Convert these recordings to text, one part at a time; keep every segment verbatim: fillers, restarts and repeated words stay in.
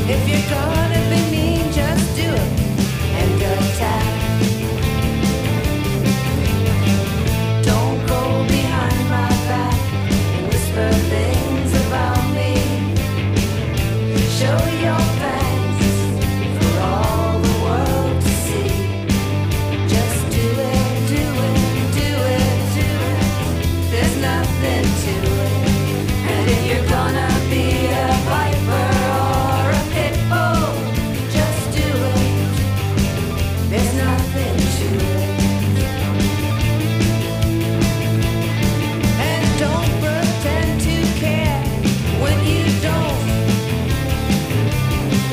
If you're gonna be mean, just do it and attack. Don't go behind my back and whisper things about me. Show your fangs for all the world to see. Just do it, do it, do it, do it. There's nothing to it. And if you're gonna be a viper or a pit bull, just do it. There's nothing to it. And don't pretend to care when you don't.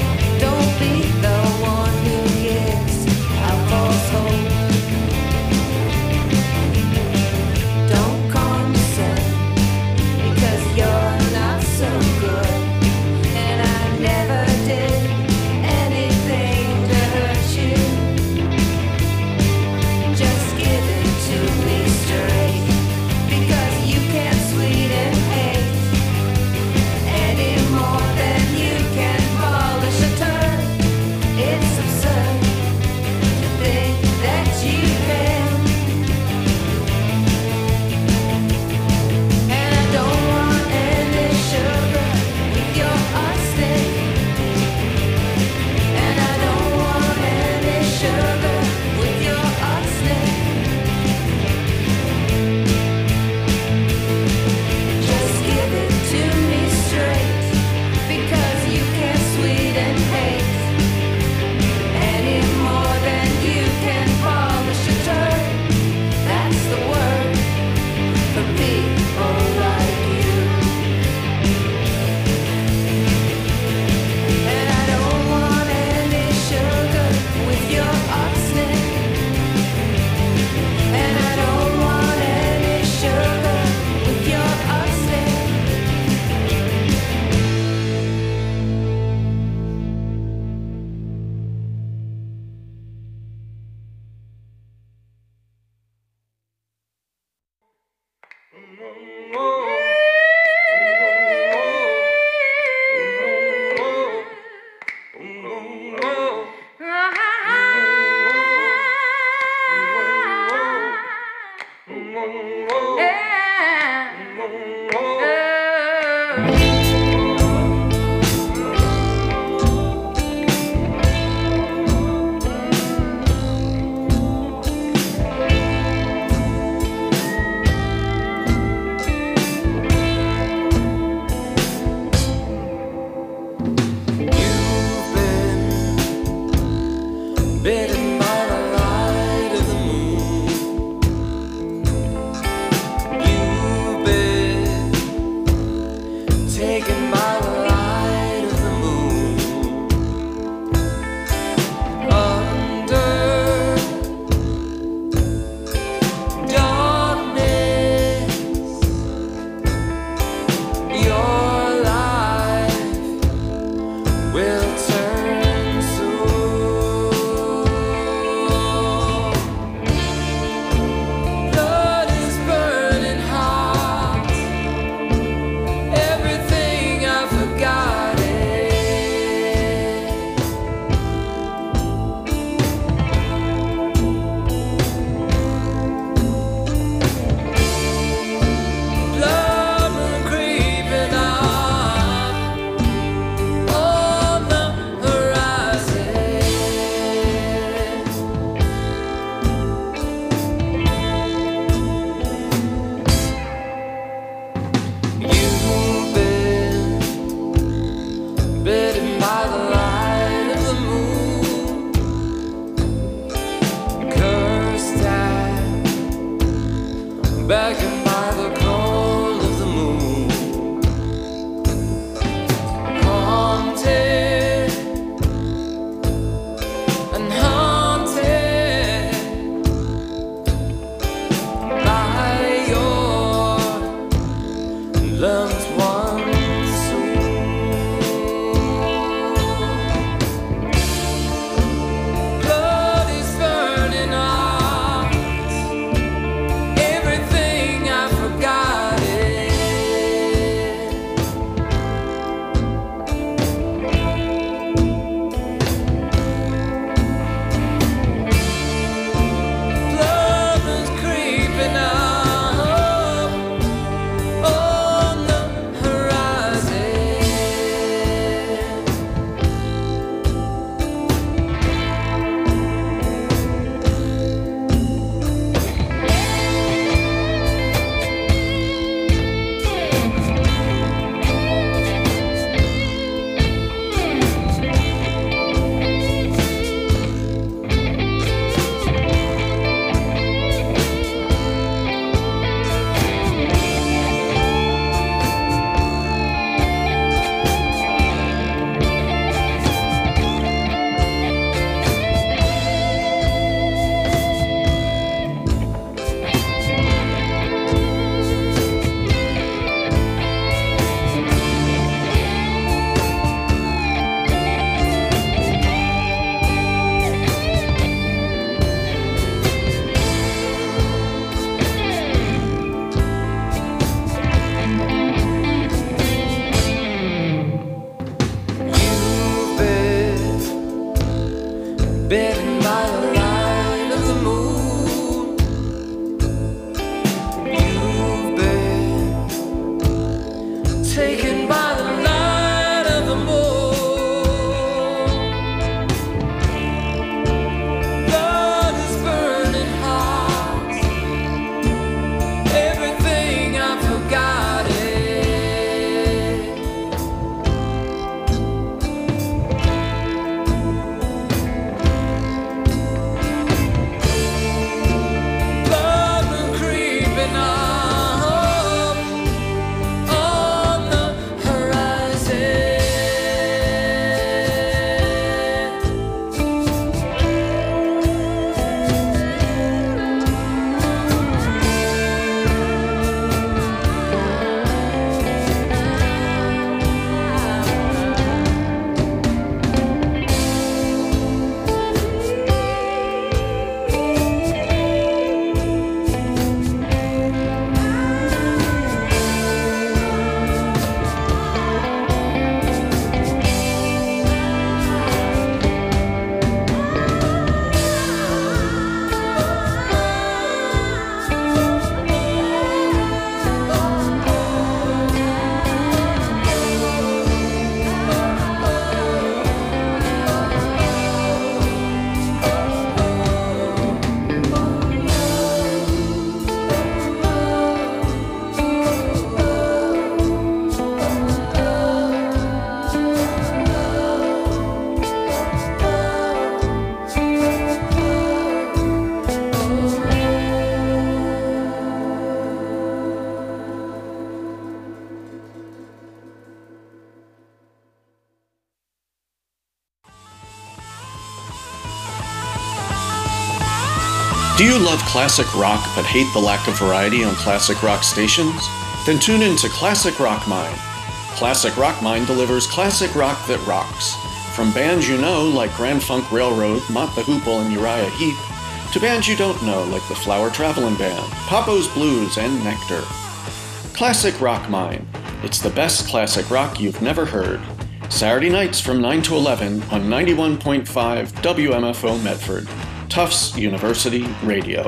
Do you love classic rock but hate the lack of variety on classic rock stations? Then tune in to Classic Rock Mine. Classic Rock Mine delivers classic rock that rocks. From bands you know like Grand Funk Railroad, Mott the Hoople, and Uriah Heep, to bands you don't know like the Flower Traveling Band, Papo's Blues, and Nectar. Classic Rock Mine. It's the best classic rock you've never heard. Saturday nights from nine to eleven on ninety-one point five W M F O Medford. Tufts University Radio.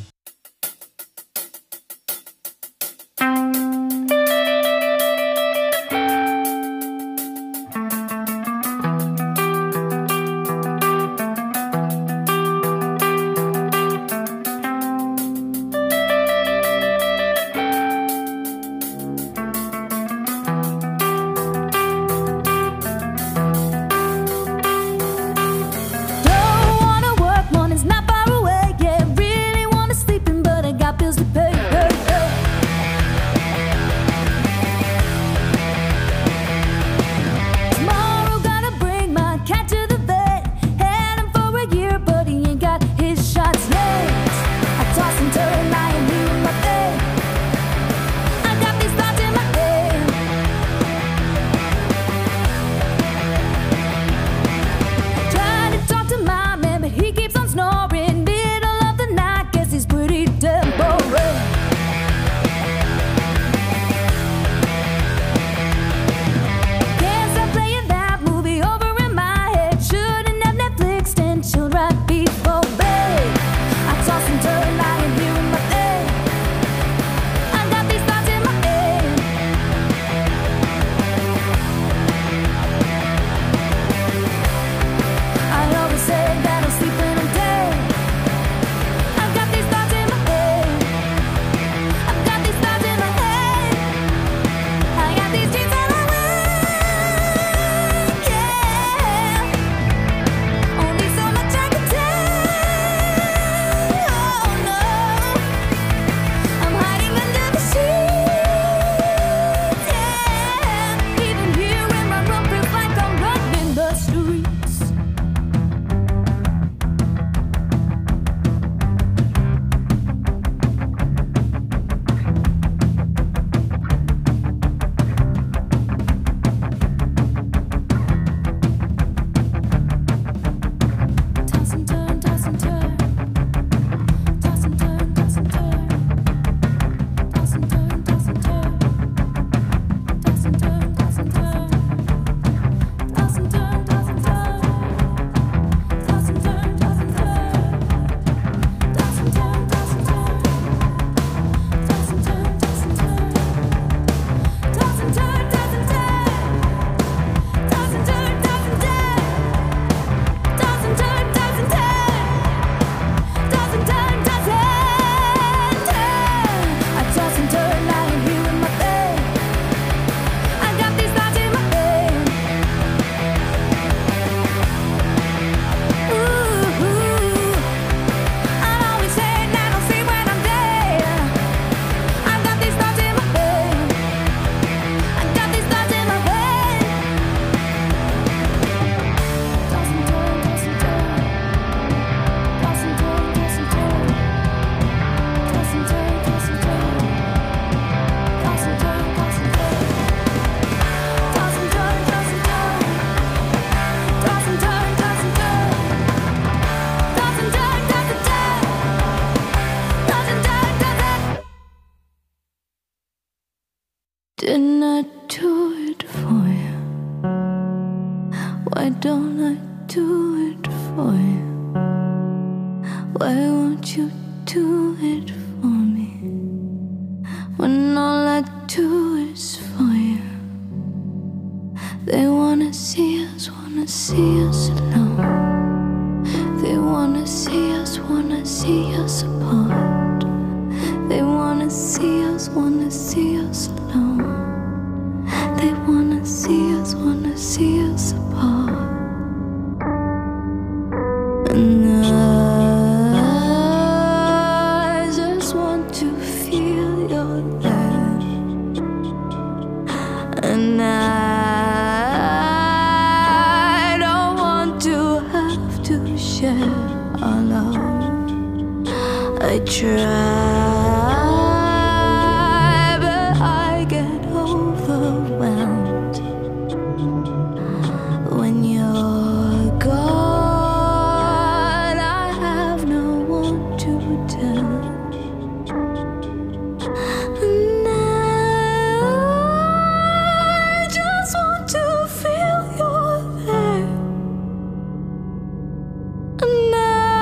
Didn't I do it for you? Why don't I do it for you? Why won't you do it for me? When all I do is for you. They wanna see us, wanna see us alone. They wanna see us, wanna see us apart. They wanna see us, wanna see us alone. They wanna see us, wanna see us apart. And I just want to feel your love. And I don't want to have to share our love. I try, but I get overwhelmed when you're gone. I have no one to turn, and I just want to feel you're there. And I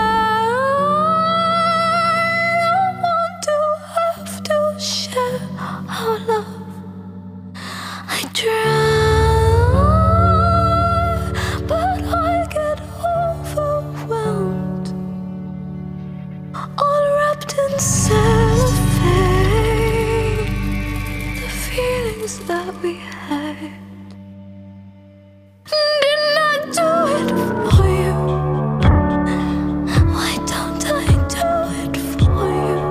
don't want to have to share our love. I try, but I get overwhelmed, all wrapped in cellophane. The feelings that we had, didn't I do it for you? Why don't I do it for you?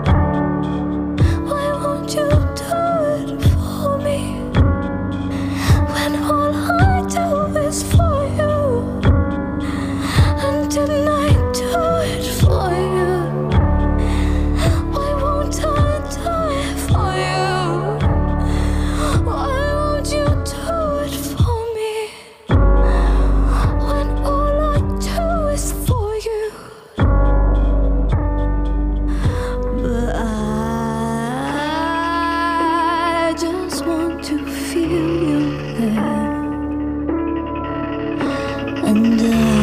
Why won't you do it for me? When all I do is for you. And didn't I do it for you? Why won't I do it for you? Why won't you do it for me? When all I do is for you. But I just want to feel you there. And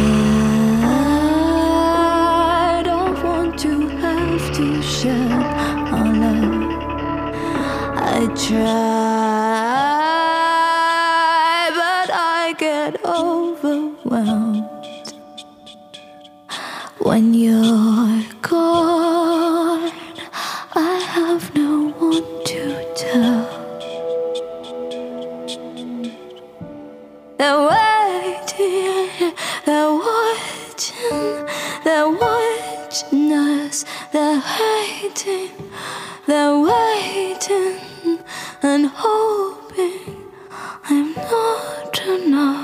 I don't want to have to share our love. I try, but I get overwhelmed when you're gone. I have no one to tell. They're waiting, they're watching, they're watching us. They're waiting, they're waiting and hoping I'm not enough.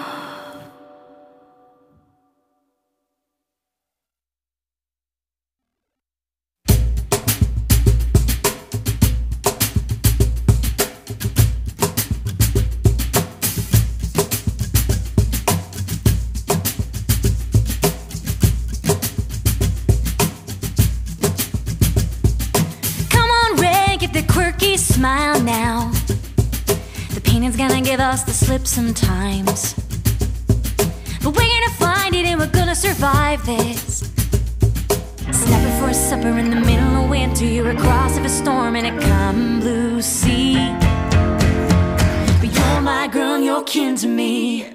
Come on, Ray, get the quirky smile now. The painting's gonna give us the slip sometimes, but we're gonna find it and we're gonna survive this. Snapping for a supper in the middle of winter, you're across of a storm in a calm blue sea. But you're my girl and you're kin to me.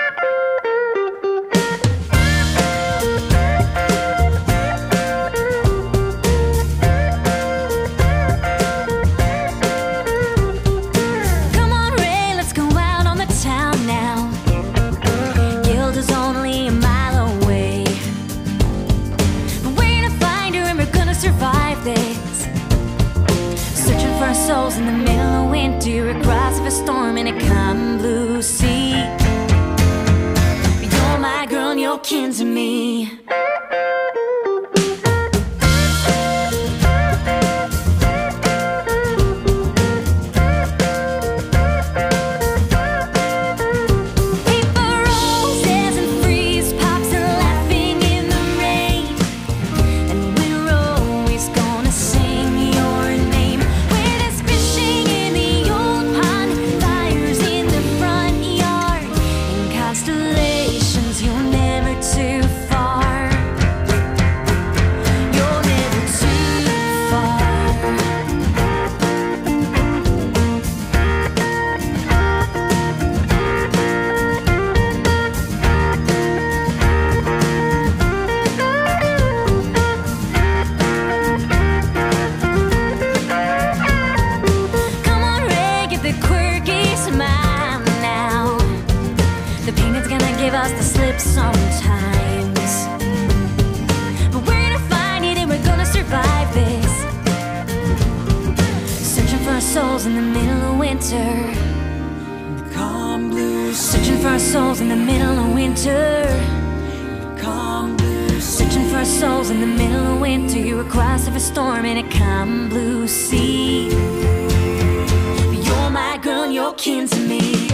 Come on, Ray, let's go out on the town now. Gilda's only a mile away, but we're gonna find her and we're gonna survive this. Searching for our souls in the middle of winter, across of a storm in a calm blue sea. But you're my girl and you're kin to me. Paper roses and freeze pops and laughing in the rain, and we're always gonna sing your name. Where there's fishing in the old pond, fires in the front yard, and constellations, you're never too far. You're never too far. Come on, Ray, get the quirky smile now. The painting's gonna give us the slip sometimes, but we're gonna find it and we're gonna survive this. Searching for our souls in the middle of winter. Calm blue. Searching for our souls in the middle of winter. Calm blue. Searching for our souls in the middle of winter. You're a cross of a storm in a calm blue sea. You're my girl and you're kin to me.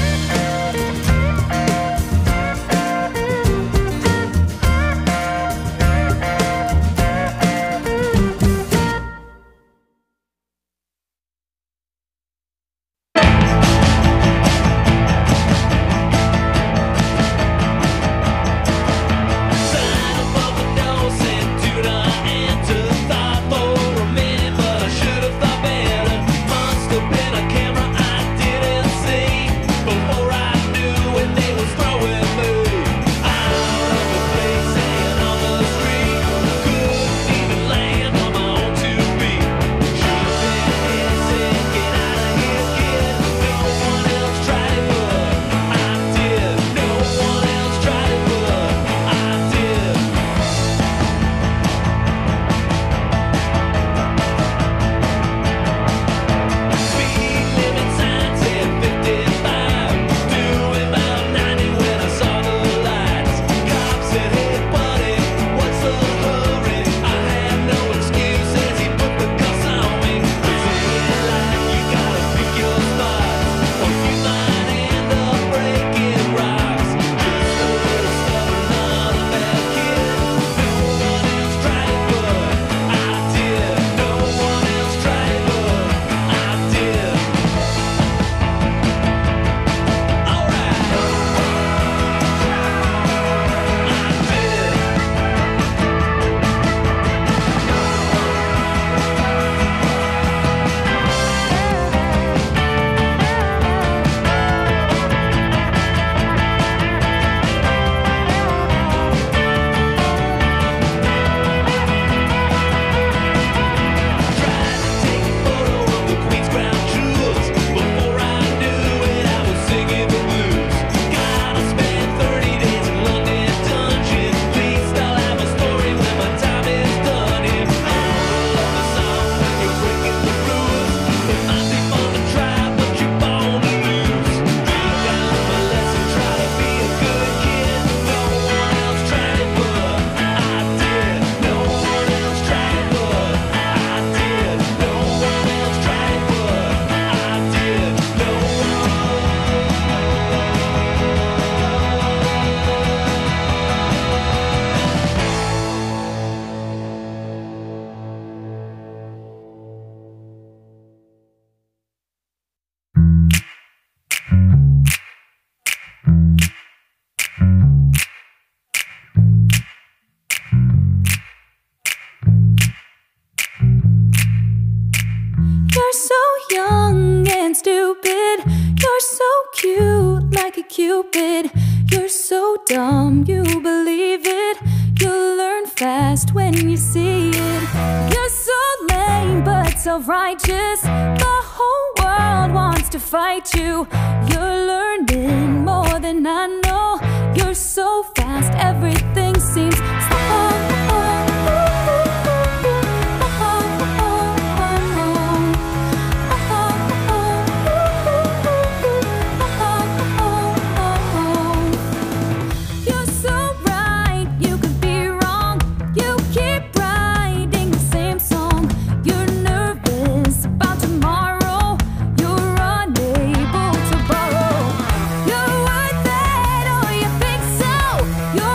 Cupid, you're so dumb, you believe it. You'll learn fast when you see it. You're so lame but self-righteous. The whole world wants to fight you. You're learning more than I know. You're so fast, everything seems slow. You're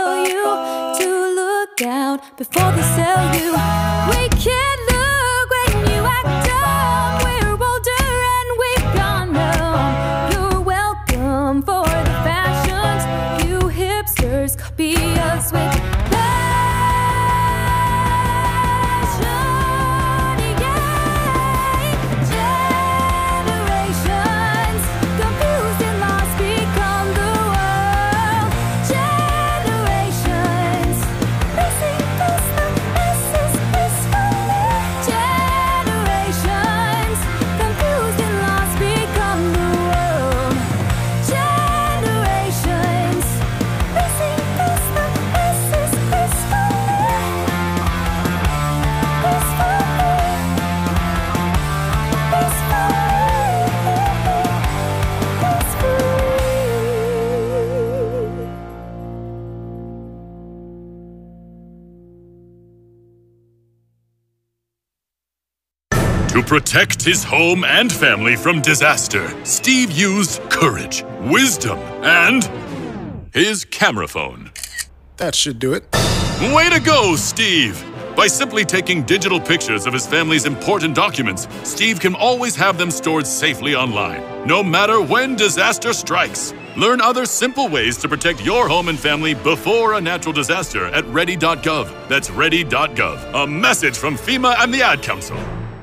tell you to look out before they sell you. We can't look when you act dumb. We're older and we've gone numb. You're welcome for the fashions. You hipsters copy us with To protect his home and family from disaster, Steve used courage, wisdom, and his camera phone. That should do it. Way to go, Steve! By simply taking digital pictures of his family's important documents, Steve can always have them stored safely online, no matter when disaster strikes. Learn other simple ways to protect your home and family before a natural disaster at ready dot gov. That's ready dot gov. A message from FEMA and the Ad Council.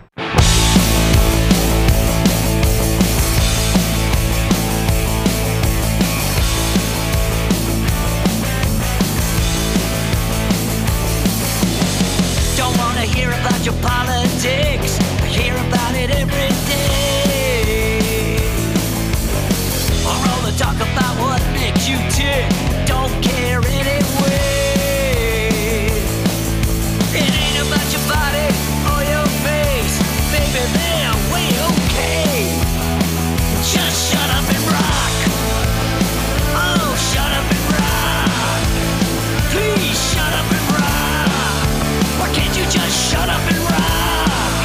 Hear about your politics, I hear about it every day. Or all the talk about what makes you tick, don't care anyway. It ain't about your body or your face, baby, they're way okay. Just shut up and rock. Oh, shut up and rock. Please shut up and rock. Why can't you just shut up and rock?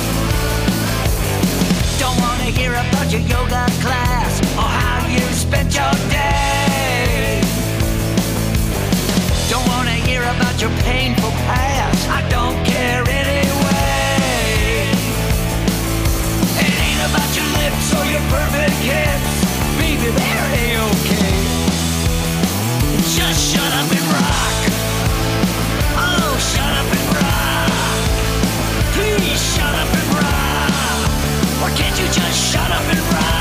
Don't wanna hear about your yoga class or how you spent your day. Don't wanna hear about your painful past, I don't care anyway. It ain't about your lips or your perfect hips, baby, they're A-okay. Just shut up and rock. Oh, shut up and rock. Please shut up and rock. Why can't you just shut up and rock?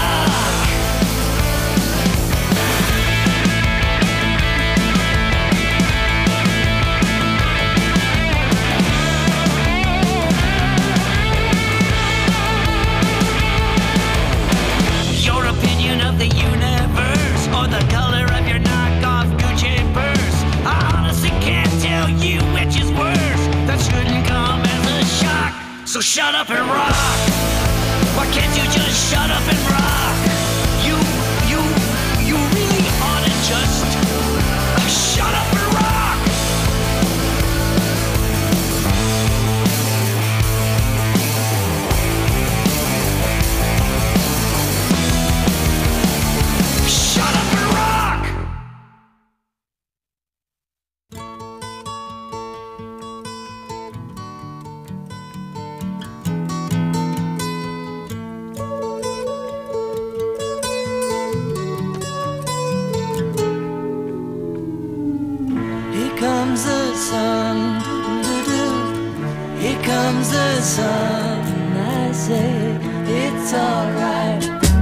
Your opinion of the universe or the color of your knockoff Gucci purse, I honestly can't tell you which is worse. That shouldn't come as a shock. So shut up and rock. Why can't you just shut up and rock? You, you, you really ought to just uh, shut up and rock. Shut up and rock. Here comes the sun, doo-doo-doo. Here comes the sun, and I say it's alright.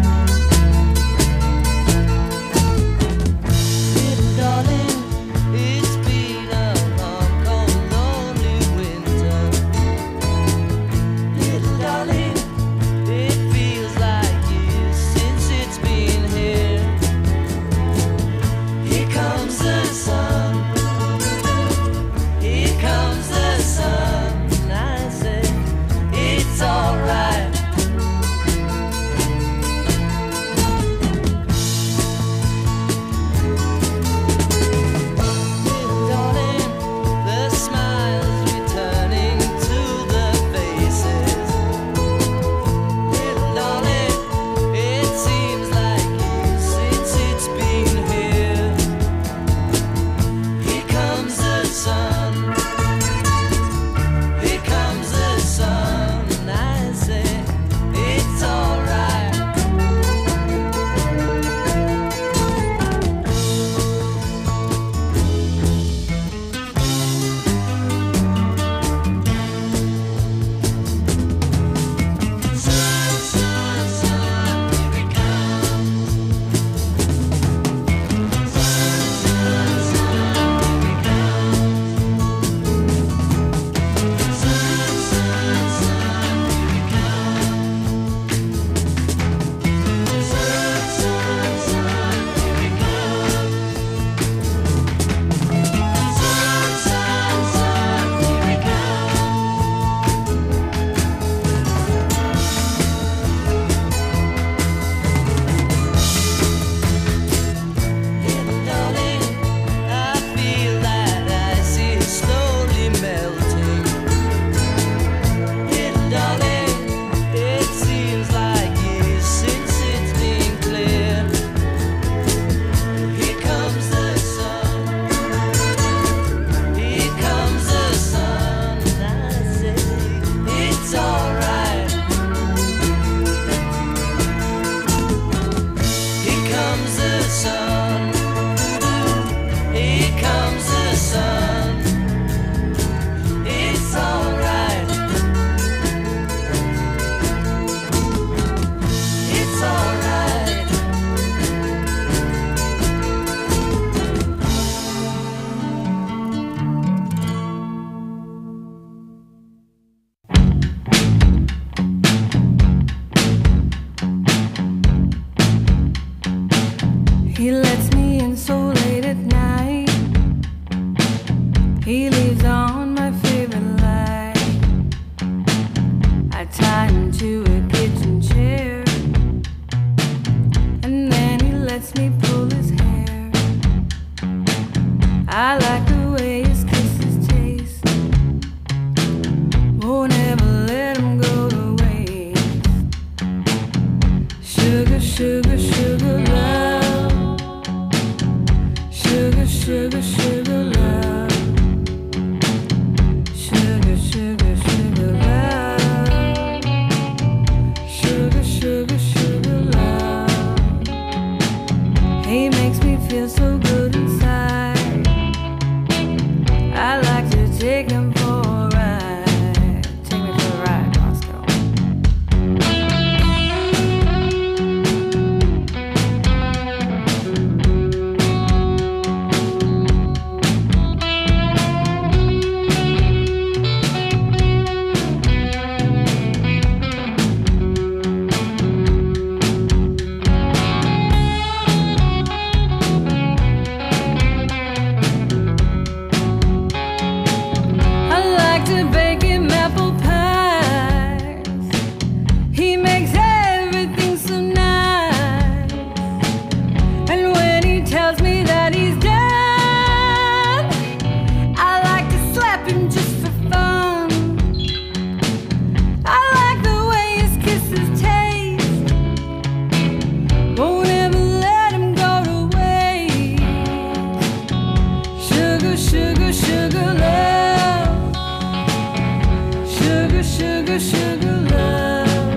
Little darling, it's been a long, cold, lonely winter. Little darling, it feels like years since it's been here. Here comes the sun. Here comes the sun, and I say it's alright. He leaves on my favorite light. I tie him to a kitchen chair, and then he lets me pull his hair. I like the way his kisses taste. Won't ever let him go to waste. Sugar, sugar, sugar love. Sugar, sugar, sugar love. Sugar, sugar, sugar love. Sugar, sugar, sugar love. He makes me feel so good inside. I like to take him for a ride. Take me for a ride, Roscoe. I like to bake him apple pies. He makes everything so nice. And when he tells me that he's done, I like to slap him just for fun. I like the way his kisses taste. Won't ever let him go to waste. Sugar, sugar, sugar love. Sugar, sugar, sugar love.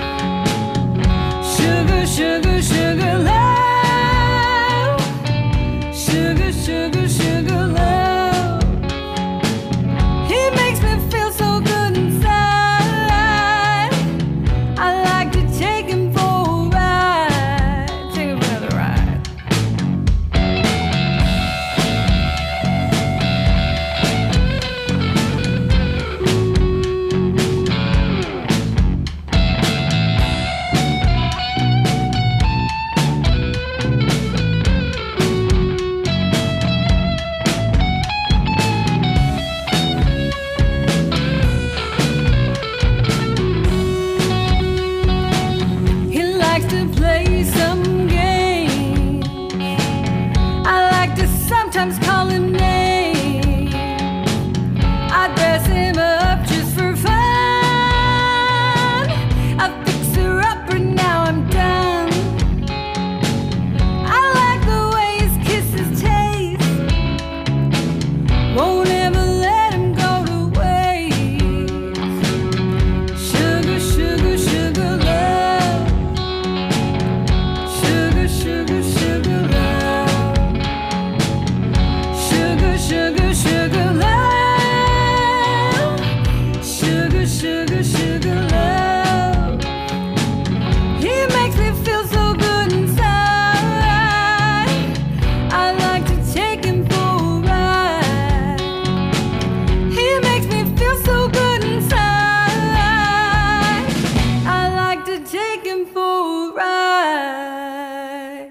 Sugar, sugar, sugar love. Sugar, sugar, sugar love. He makes me feel so good inside. I like to take him for a ride. Take him for another ride. He likes to play some games. I like to sometimes call him names. I dress him up just for fun. I fix her up and now I'm done. I like the way his kisses taste. Won't ever let him go to waste. Sugar, sugar, sugar love. Sugar, sugar, sugar love. Sugar, sugar, sugar love. Sugar, sugar, sugar love. He makes me feel so good inside. I like to take him for a ride. He makes me feel so good inside. I like to take him for a ride.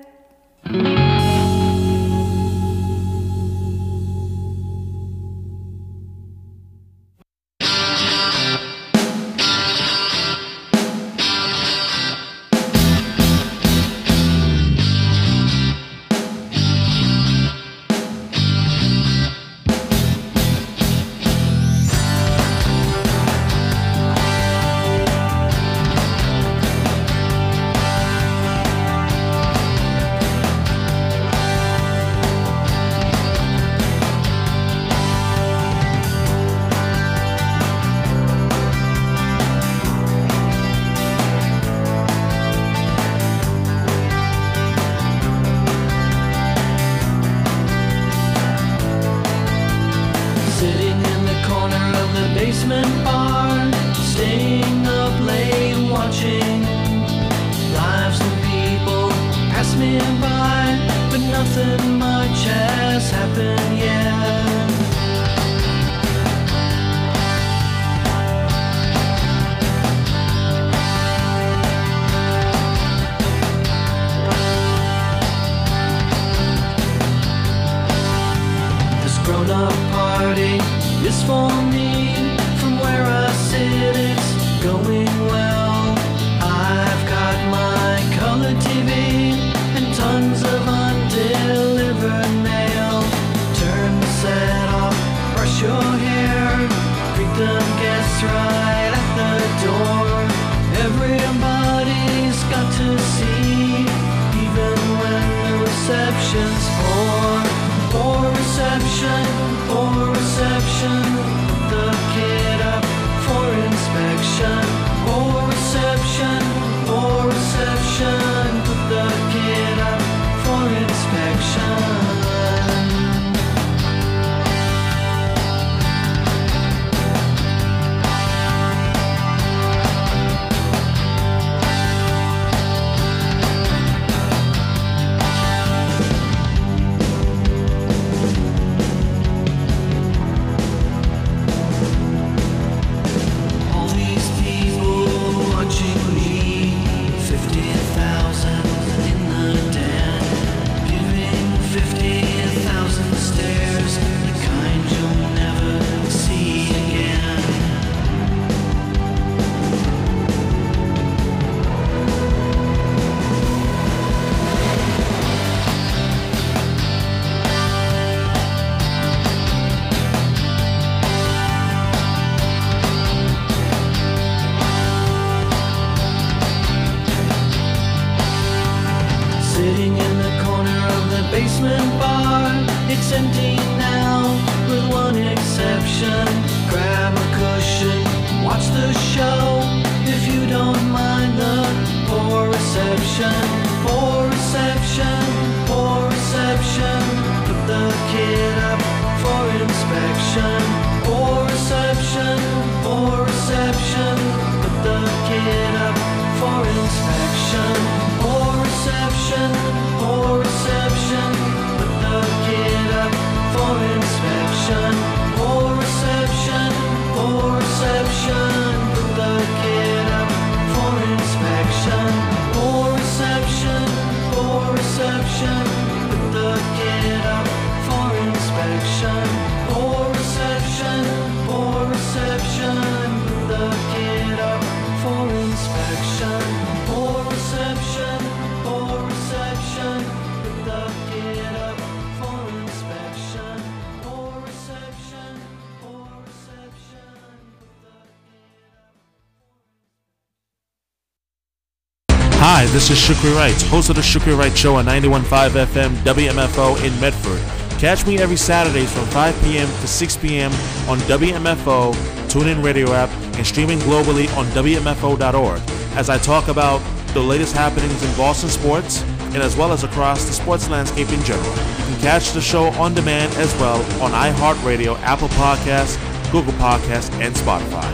Sitting in the corner of the basement bar, staying up late watching lives and people pass me by, but nothing much has happened yet. This grown-up party is for me. From where I sit, it's going well. I've got my color T V and tons of undelivered mail. Turn the set off, brush your hair, greet them guests right at the door. Everybody's got to see, even when the reception's poor. Poor reception, poor reception, put the kid up for inspection. Poor reception, poor reception, put the kid up for inspection. Hi, this is Shukri Wright, host of the Shukri Wright Show on ninety-one point five F M W M F O in Medford. Catch me every Saturday from five p.m. to six p.m. on W M F O, TuneIn Radio app, and streaming globally on W M F O dot org as I talk about the latest happenings in Boston sports and as well as across the sports landscape in general. You can catch the show on demand as well on iHeartRadio, Apple Podcasts, Google Podcasts, and Spotify.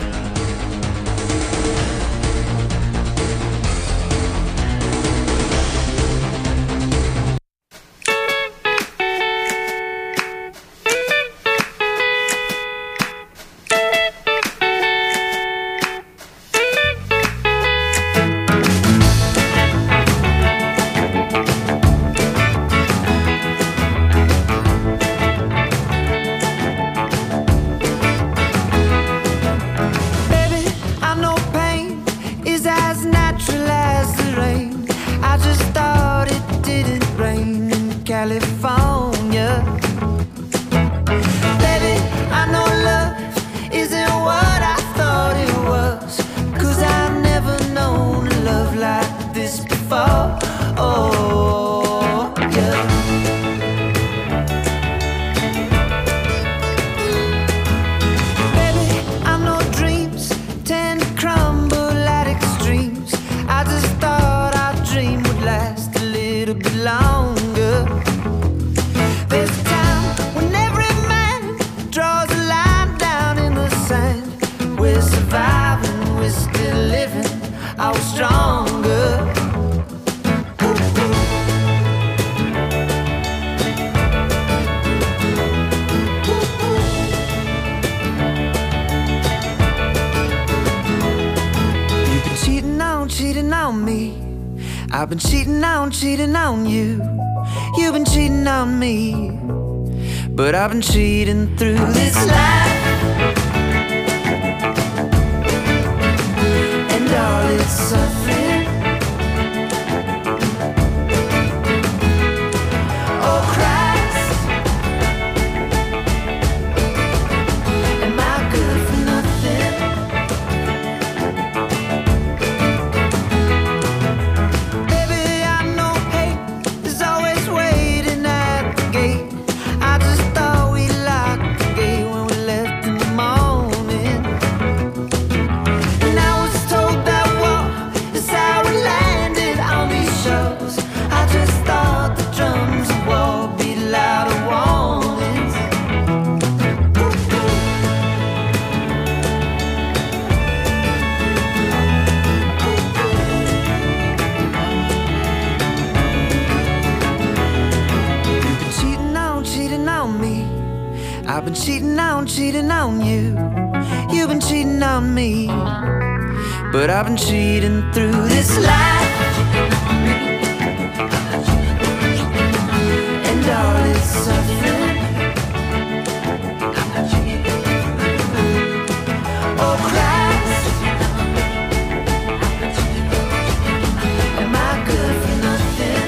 I've been cheating on, cheating on you. You've been cheating on me. but I've been cheating through this life, and all its suffering. Oh Christ, am I good for nothing? Baby, I know hate is always waiting at the gate. I just thought we locked the gate when we left in the morning. And I was told that war is how we landed on these shores. I just thought the drums of war beat louder warnings. You've been cheating on, cheating on me. I've been cheating on, cheating on you. You've been cheating on me, but I've been cheating through this life, and all its suffering. Oh Christ, am I good for nothing?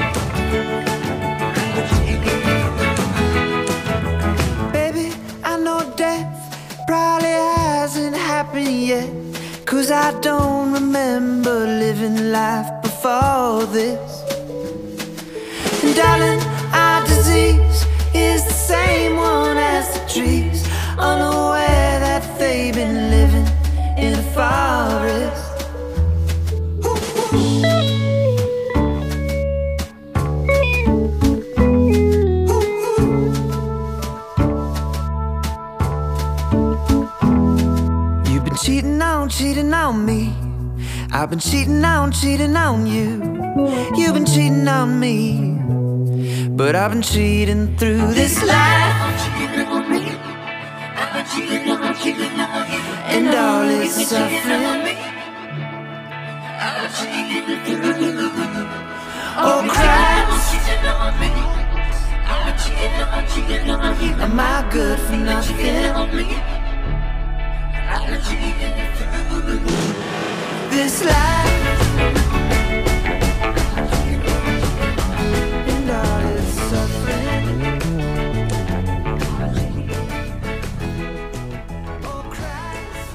Baby, I know death probably hasn't happened yet, 'cause I don't remember living life before this. And darling, our disease is the same one as the trees, unaware that they've been living in a forest. You've been cheating on, cheating on me. I've been cheating on, cheating on you. You've been cheating on me, but I've been cheating through this life, and all its suffering. Oh Christ, am I good for nothing? This life, and all its suffering. Oh Christ,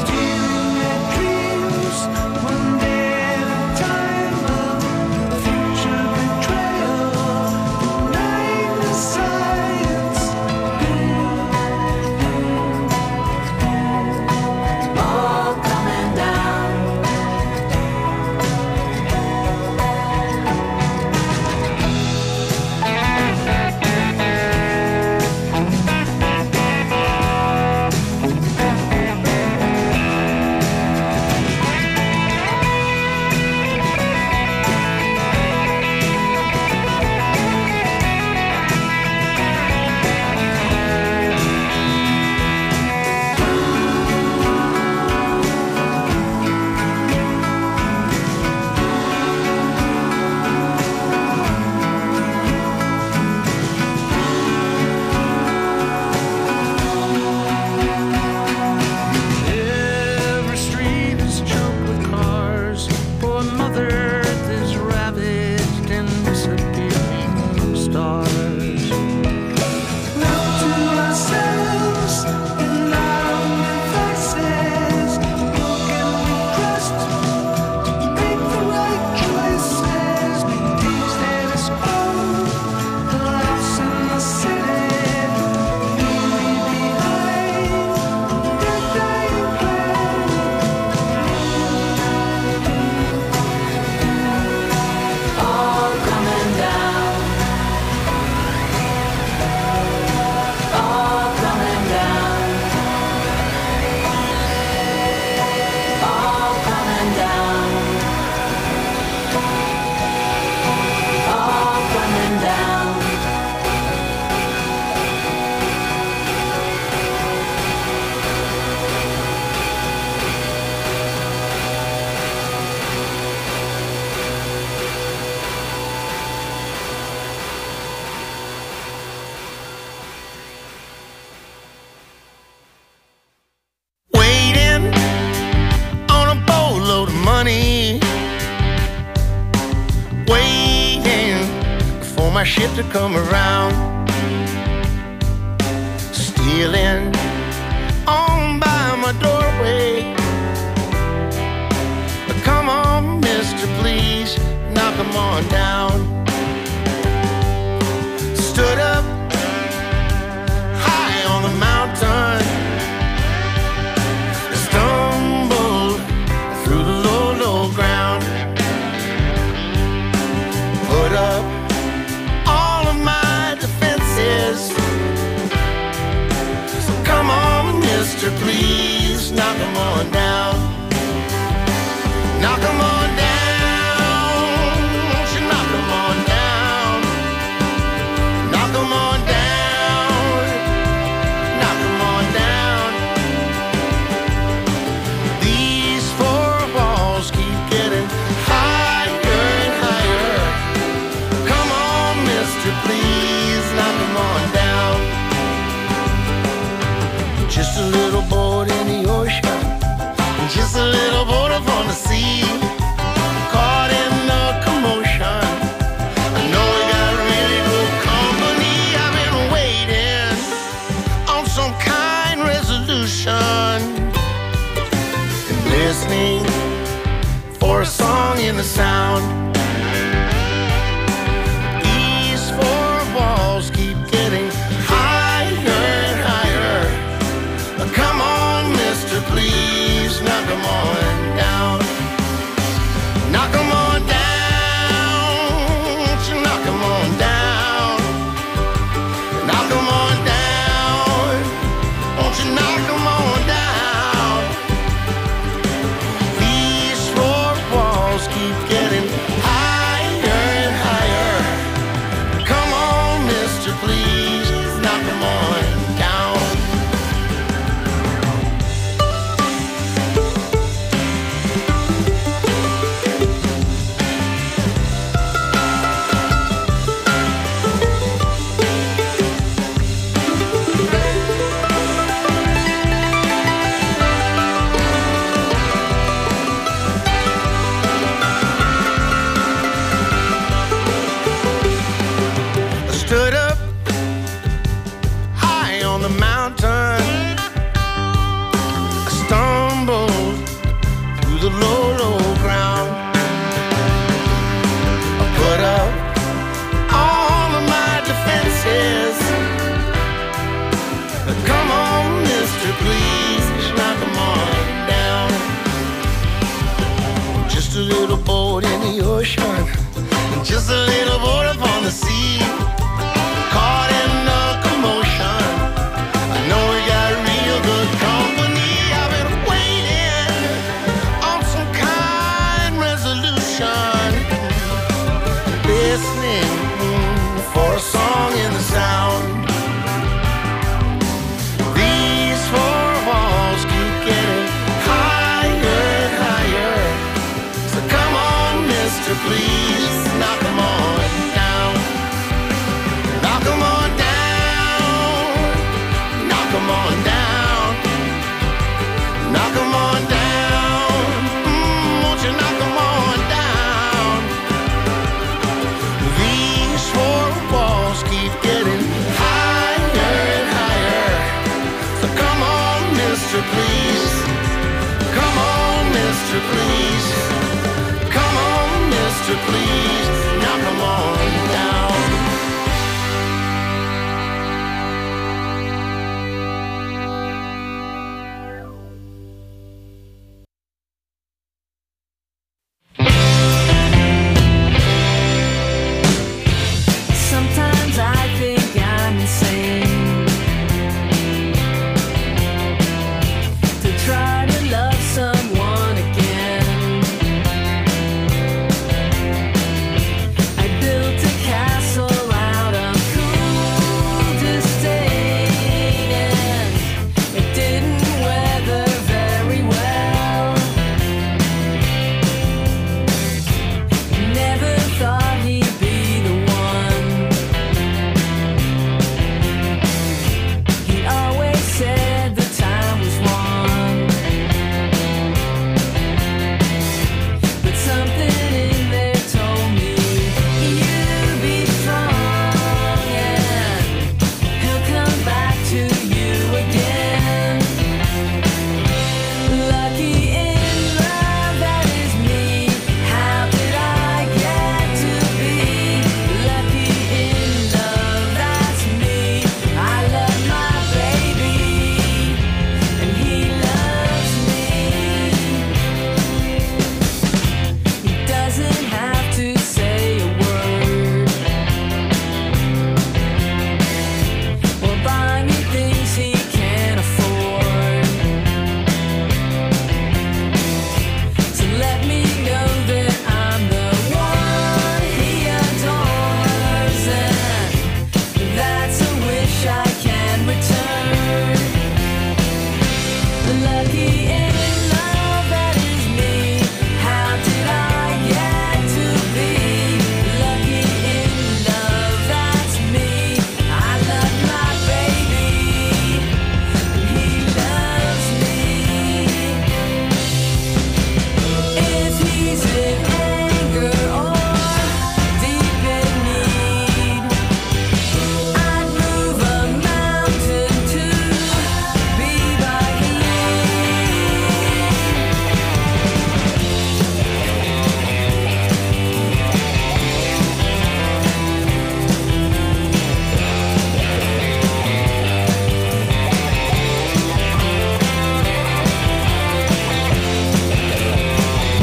One day at a time. ship to come around, stealing on by my doorway. Come on, mister, please, knock 'em on down. Stood up high on the mountain, stumbled through the low, low ground, put up all of my defenses. So come on, mister, please, knock 'em on down. Knock 'em on down, won't you knock 'em on down? Knock 'em on down, knock 'em on down. These four walls keep getting higher and higher. Come on, mister, please, knock 'em on down. Just a little boat in the ocean, just a little boat up on the sea, caught in the commotion. I know we got really good company. I've been waiting on some kind resolution and listening for a song in the sound. These four walls keep getting higher and higher. Come on, mister, please, knock 'em on down. Knock 'em on down, won't you knock 'em on down? Knock 'em on down, won't you knock 'em on down? These four walls keep getting higher and higher. Come on, mister, please, knock 'em on down. Stood up high on the mountain, I stumbled through the low, low ground. I put up all of my defenses. Come on, mister, please, knock 'em on down. Just a little boat in the ocean, just a little boat up on the sea.